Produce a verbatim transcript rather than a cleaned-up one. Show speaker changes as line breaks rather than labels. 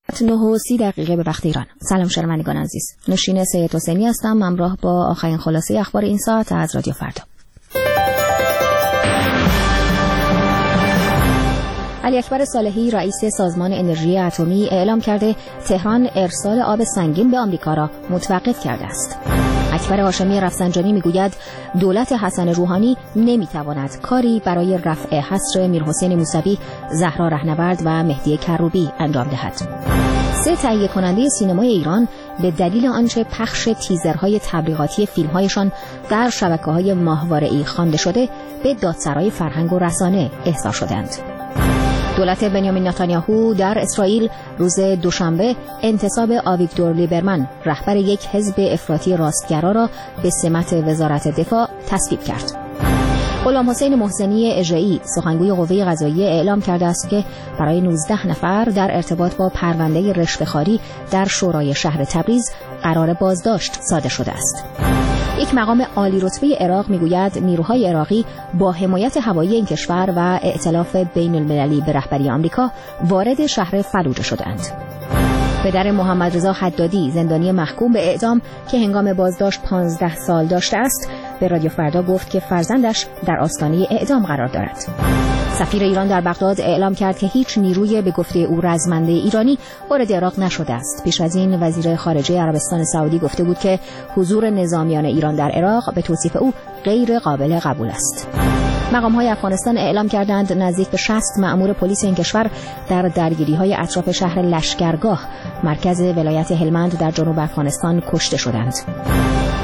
نه و سی دقیقه به وقت ایران. سلام شنوندگان عزیز. نوشین سید حسینی هستم، همراه با آخرین خلاصه اخبار این ساعت از رادیو فردا. علی اکبر صالحی رئیس سازمان انرژی اتمی اعلام کرده تهران ارسال آب سنگین به آمریکا را متوقف کرده است. اکبر هاشمی رفسنجانی میگوید دولت حسن روحانی نمیتواند کاری برای رفع حصر میرحسین موسوی، زهرا رهنورد و مهدی کروبی انجام دهد. سه تهیه کننده سینمای ایران به دلیل آنچه پخش تیزرهای تبلیغاتی فیلمهایشان در شبکه‌های ماهواره‌ای خوانده شده به دادسرای فرهنگ و رسانه احضار شدند. دولت بنیامین نتانیاهو در اسرائیل روز دوشنبه انتصاب آویگدور لیبرمن، رهبر یک حزب افراطی راستگرا را به سمت وزارت دفاع تصویب کرد. غلام حسین محسنی اژه‌ای سخنگوی قوه قضاییه اعلام کرده است که برای نوزده نفر در ارتباط با پرونده رشوه‌خواری در شورای شهر تبریز قرار بازداشت صادر شده است. یک مقام عالی رتبه عراق میگوید نیروهای عراقی با حمایت هوایی این کشور و ائتلاف بین المللی به رهبری آمریکا وارد شهر فلوجه شدند. پدر محمد رضا حدادی، زندانی محکوم به اعدام که هنگام بازداشت پانزده سال داشته است، به رادیو فردا گفت که فرزندش در آستانه اعدام قرار دارد. سفیر ایران در بغداد اعلام کرد که هیچ نیروی به گفته او رزمنده ایرانی وارد عراق نشده است. پیش از این وزیر خارجه عربستان سعودی گفته بود که حضور نظامیان ایران در عراق به توصیف او غیر قابل قبول است. مقام‌های افغانستان اعلام کردند نزدیک به شصت مأمور پلیس این کشور در درگیری‌های اطراف شهر لشکرگاه، مرکز ولایت هلمند در جنوب افغانستان کشته شدند.